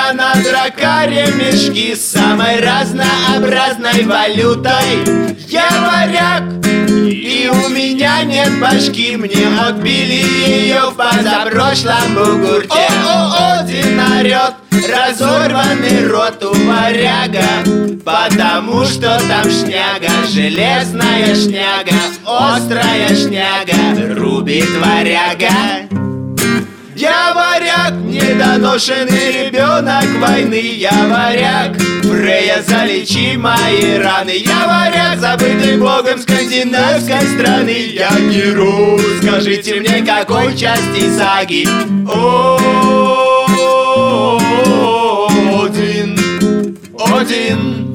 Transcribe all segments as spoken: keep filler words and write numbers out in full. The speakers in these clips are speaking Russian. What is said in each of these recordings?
меня на дракаре мешки с самой разнообразной валютой. Я варяг, и у меня нет башки. Мне отбили ее в позапрошлом бугурте. О-о-о, один орет, разорванный рот у варяга, потому что там шняга, железная шняга, острая шняга, рубит варяга. Я варяг, недоношенный ребенок войны. Я варяг, Фрея, залечи мои раны. Я варяг, забытый богом скандинавской страны. Я герой, скажите мне, какой части саги? Один, один,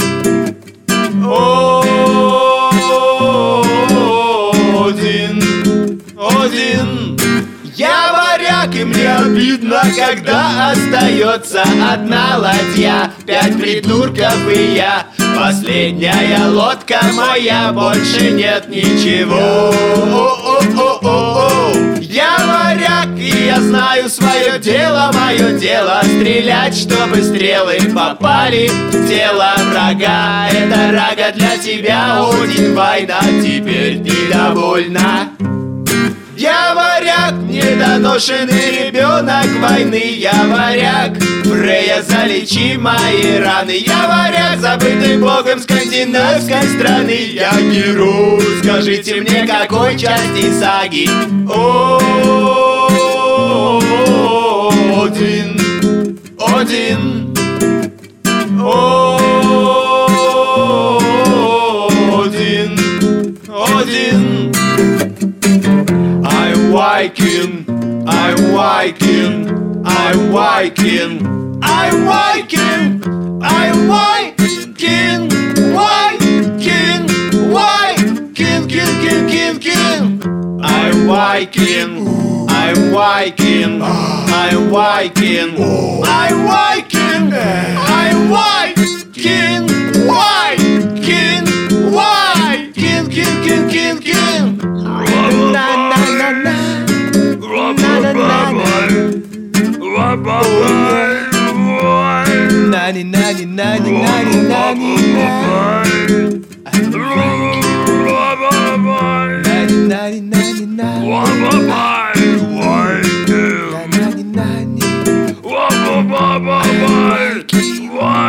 один, один. Я варяг, и мне обидно, когда остается одна ладья. Пять придурков и я, последняя лодка моя, больше нет ничего. О-о-о-о-о. Я варяг, и я знаю свое дело, мое дело стрелять, чтобы стрелы попали в тело врага. Это рага для тебя, Один, война теперь недовольна. Я варяг, недоношенный ребенок войны. Я варяг, Фрея, залечи мои раны. Я варяг, забытый богом скандинавской страны. Я герой, скажите мне, какой части саги? Один, один, один, один. I'm Viking, I'm Viking, I'm Viking, I'm Viking, I'm Viking, Viking, Viking, king, king, king, king. I'm Viking, I'm Viking, I'm Viking, I'm Viking, I'm Viking, Viking, Viking, king, king, king, king. Na na na na, na na na na, nani nani nani nani nani nani nani nani. Why?